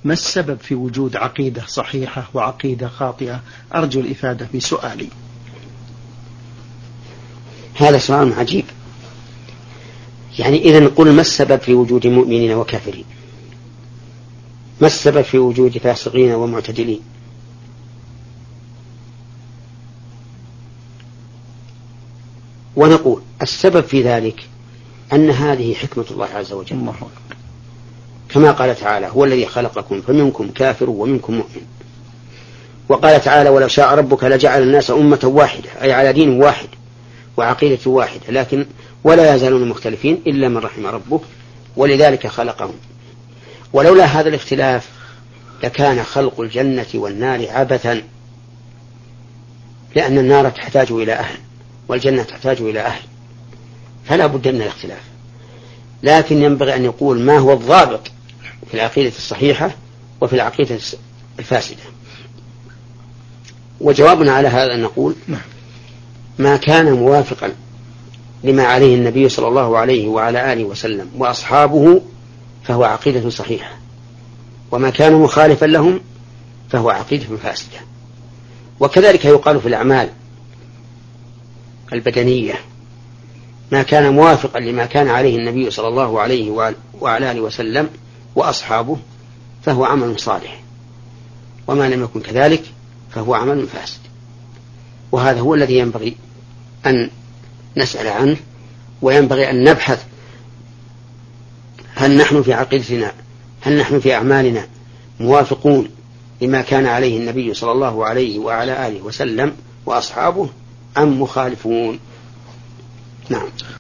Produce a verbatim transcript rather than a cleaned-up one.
ما السبب في وجود عقيدة صحيحة وعقيدة خاطئة؟ أرجو الإفادة في سؤالي. هذا سؤال عجيب. يعني إذا نقول ما السبب في وجود مؤمنين وكافرين؟ ما السبب في وجود فاسقين ومعتدلين؟ ونقول السبب في ذلك أن هذه حكمة الله عز وجل، كما قال تعالى: هو الذي خلقكم فمنكم كافر ومنكم مؤمن. وقال تعالى: ولو شاء ربك لجعل الناس أمة واحدة، أي على دين واحد وعقيدة واحدة، لكن ولا يزالون مختلفين إلا من رحم ربك ولذلك خلقهم. ولولا هذا الاختلاف لكان خلق الجنة والنار عبثا، لأن النار تحتاج إلى أهل والجنة تحتاج إلى أهل، فلا بد من الاختلاف. لكن ينبغي أن يقول ما هو الضابط في العقيدة الصحيحة وفي العقيدة الفاسدة. وجوابنا على هذا أن نقول ما كان موافقا لما عليه النبي صلى الله عليه وعلى آله وسلم وأصحابه فهو عقيدة صحيحة، وما كان مخالفا لهم فهو عقيدة فاسدة. وكذلك يقال في الأعمال البدنية: ما كان موافقا لما كان عليه النبي صلى الله عليه وعلى آله وسلم وأصحابه فهو عمل صالح، وما لم يكن كذلك فهو عمل فاسد. وهذا هو الذي ينبغي أن نسأل عنه، وينبغي أن نبحث هل نحن في عقيدتنا، هل نحن في أعمالنا موافقون لما كان عليه النبي صلى الله عليه وعلى آله وسلم وأصحابه أم مخالفون. نعم.